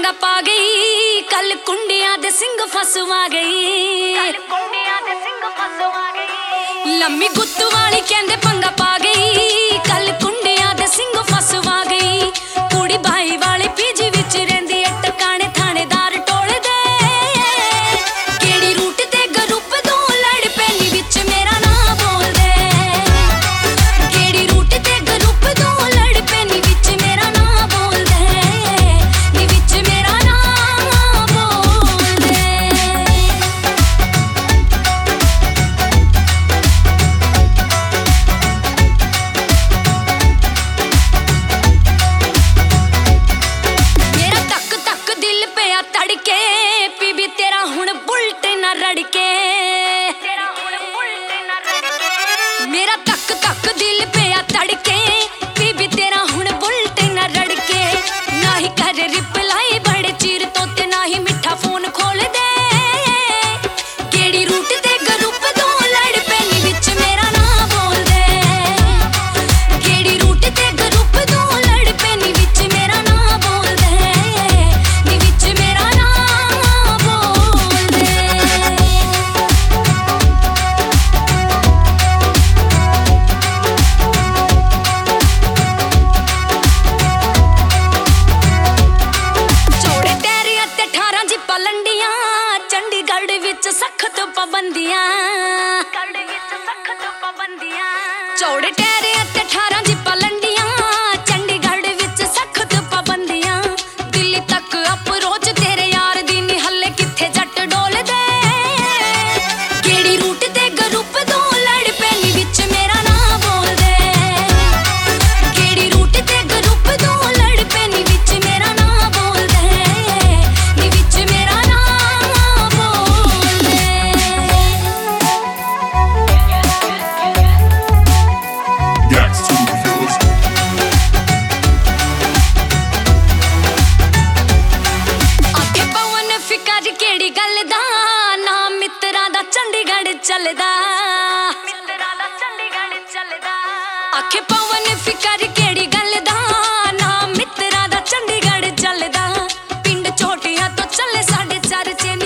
पंगा पा गई, कल कुंडियां दे सिंग फसवा गई। लम्मी गुत्तू वाली कहंदे पंगा पा गई, कल कुंडियां दे सिंग फसवा गई। कुड़ी भाई वाली पीजी विच रहिंदी ऐ, टकाने थानेदार टोले दे। केड़ी रूट ते ग्रुप तो लड़ पैनी विच मेरा ना बोल दे। केड़ी रूट ते ग्रुप तो लड़ पैनी विच मेरा ना बोल दे। नी विच मेरा ना बोल दे। मेरा तक तक दिल पिया तड़के, पीबी तेरा हुण बुलट ना रड़के। मेरा तक तक दिल पिया तड़के, पीबी तेरा हुण बुलट ना रड़के। ना ही कर रिप्लाई बड़े चिर तो ते ना ही मिठा फोन खोल दे। केड़ी रूट ते ग्रुप तो लड़ पैनी विच मेरा ना बोल दे। केड़ी रूट ते ग्रुप तो लड़ पैनी विच मेरा ना बोल दे। नी विच मेरा ना बोल दे। ਚੌੜੇ ਟਹਿਰਿਆਂ ਤੇ 18 ਜਿੱਪਾਂ ਲੰਡੀਆਂ, ਚੰਡੀਗੜ੍ਹ ਵਿੱਚ ਸਖਤ ਪਾਬੰਦੀਆਂ। ਚੌੜੇ ਟਹਿਰਿਆਂ ਤੇ 18 ਜਿੱਪਾਂ ਲੰਡੀਆਂ, ਚੰਡੀਗੜ੍ਹ ਵਿੱਚ ਸਖਤ ਪਾਬੰਦੀਆਂ। ਦਿੱਲੀ ਤੱਕ ਅਪਰੋਚ ਤੇਰੇ ਯਾਰ ਦੀ ਨੀ ਹੱਲੇ ਕਿੱਥੇ ਜੱਟ ਡੋਲਦੇ। ਕਿਹੜੀ ਰੂਟ ਤੇ ਗਰੁੱਪ ਤੋਂ ਲੜ ਪੈਣੀ ਵਿੱਚ ਮੇਰਾ ਨਾ ਬੋਲਦੇ। ਕਿਹੜੀ ਰੂਟ ਤੇ ਗਰੁੱਪ ਤੋਂ ਲੜ ਪੈਣੀ ਵਿੱਚ ਮੇਰਾ ਨਾ ਬੋਲਦੇ। ਨੀ ਵਿੱਚ ਮੇਰਾ ਨਾ ਬੋਲਦੇ। That's too yours. ਆਖੇ ਪਵਨ ਫਿਕਰ ਕਿਹੜੀ ਗੱਲ ਦਾ, ਨਾ ਮਿੱਤਰਾਂ ਦਾ ਚੰਡੀਗੜ੍ਹ ਚੱਲਦਾ। ਆਖੇ ਪਵਨ ਫਿਕਰ ਕਿਹੜੀ ਗੱਲ ਦਾ, ਨਾ ਮਿੱਤਰਾਂ ਦਾ ਚੰਡੀਗੜ੍ਹ ਚੱਲਦਾ। ਪਿੰਡ ਛੋਟੀਆਂ ਤੋਂ ਚੱਲੇ ਸਾਡੇ ਚਰਚੇ।